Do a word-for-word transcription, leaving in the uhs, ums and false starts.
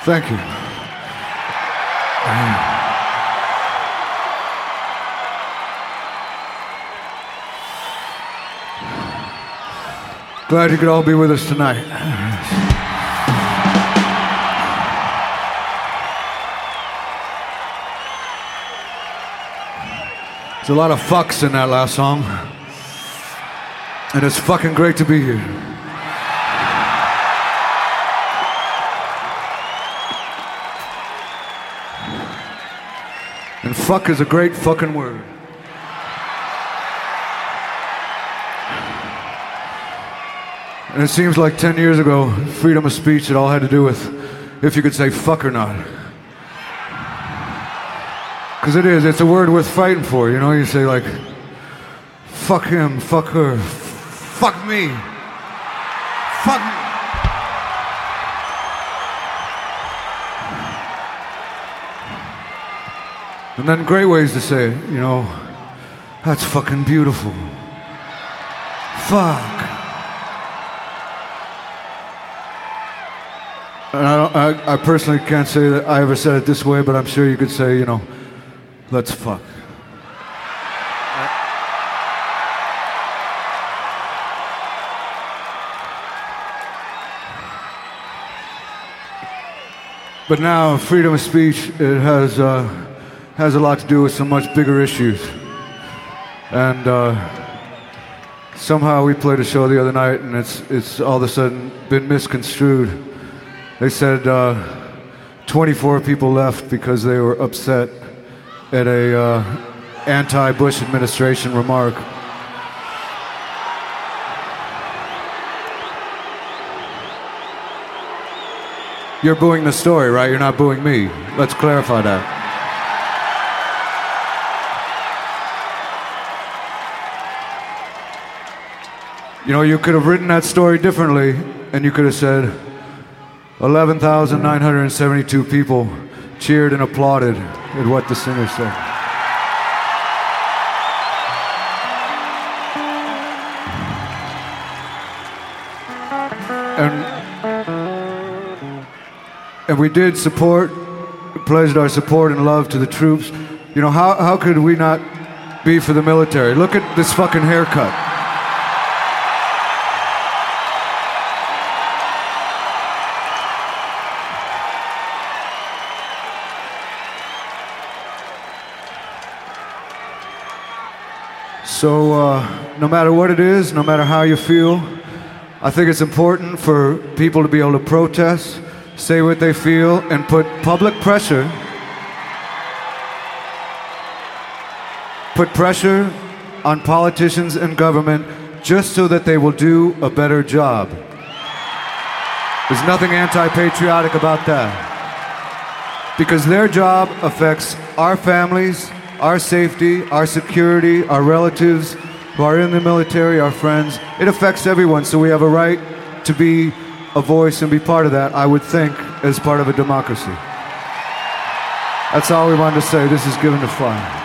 Thank you. Glad you could all be with us tonight. There's a lot of fucks in that last song. And it's fucking great to be here. And fuck is a great fucking word. And it seems like ten years ago, freedom of speech, it all had to do with if you could say fuck or not. Because it is, it's a word worth fighting for, you know? You say like, fuck him, fuck her, fuck me, fuck me. And then great ways to say it, you know, that's fucking beautiful. Fuck. And I, don't, I, I personally can't say that I ever said it this way, but I'm sure you could say, you know, let's fuck. But now, freedom of speech, it has uh, has a lot to do with some much bigger issues. And uh, somehow we played a show the other night, and it's it's all of a sudden been misconstrued. They said uh, twenty-four people left because they were upset at a uh, anti-Bush administration remark. You're booing the story, right? You're not booing me. Let's clarify that. You know, you could have written that story differently, and you could have said, eleven thousand nine hundred seventy-two people cheered and applauded at what the singer said. And, and we did support, pledged our support and love to the troops. You know, how, how could we not be for the military? Look at this fucking haircut. So uh, no matter what it is, no matter how you feel, I think it's important for people to be able to protest, say what they feel, and put public pressure, put pressure on politicians and government just so that they will do a better job. There's nothing anti-patriotic about that. Because their job affects our families, our safety, our security, our relatives who are in the military, our friends. It affects everyone, so we have a right to be a voice and be part of that, I would think, as part of a democracy. That's all we wanted to say. This is Given to Fly.